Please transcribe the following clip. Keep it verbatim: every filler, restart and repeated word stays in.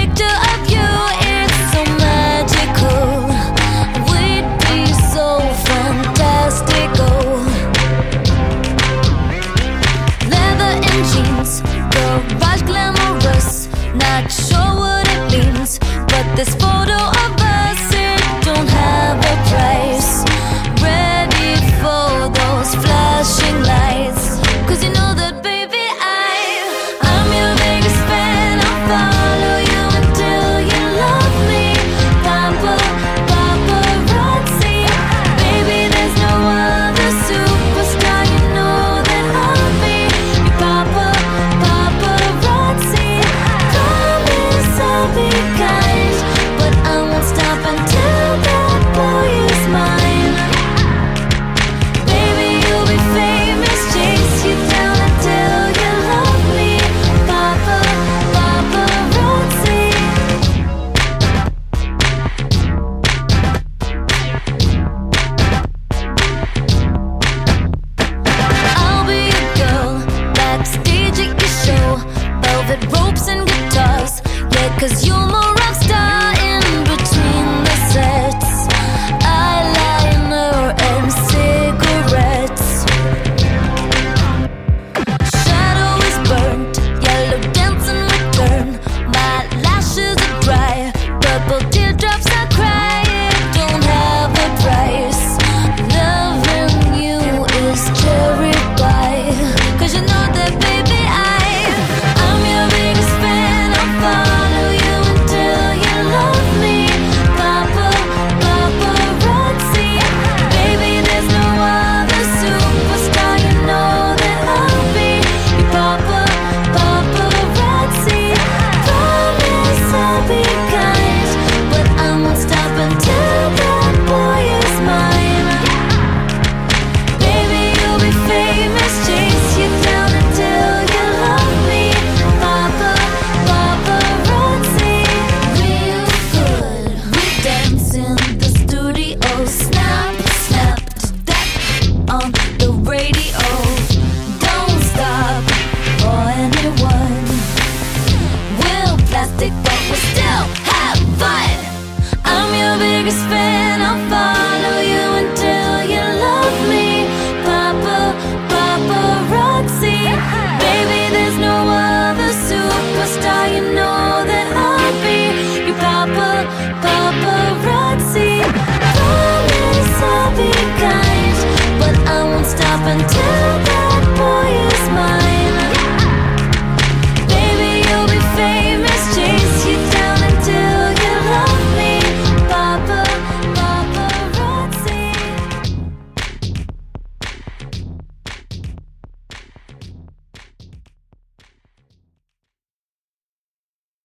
picture of you, it's so magical. We'd be so fantastical. Leather and jeans, garage glamorous. Not sure what it means, but this photo of us, it don't have a price. Ready for those flashing lights, 'cause you know that baby I, I'm your biggest fan. I'll follow you until you love me. Papa, paparazzi. Baby, there's no other superstar. You know that I'll be your papa, paparazzi. Promise I'll be kind, but I won't stop until that boy is mine. Baby, you'll be famous, chase you down until you love me. Papa, paparazzi. I'll be a girl backstage at your show, velvet ropes and guitars. Yeah, 'cause you're my rock star in between the sets. Eyeliner and cigarettes. Shadow is burnt, yellow dancing return. My lashes are dry, purple teardrops I cry. It don't have a price. Loving you is cherry pie, 'cause you know that baby I, I'm your biggest fan. I'll follow you until you love me. Papa, paparazzi. Baby, there's no other superstar. You know that I'll be your papa, paparazzi. Promise I'll be kind, but I won't stop until that boy is mine. Baby, you'll be famous, chase you down until you love me. Papa, paparazzi. Real good, we dance in the studio. Snap, snap to that on the radio. Don't stop for anyone. We're plastic, but we still have fun. I'm your biggest fan. I'll follow you until you love me. Papa, paparazzi. Baby, there's no other superstar. You know that I'll be your papa, paparazzi. Promise I'll be kind, but I won't stop until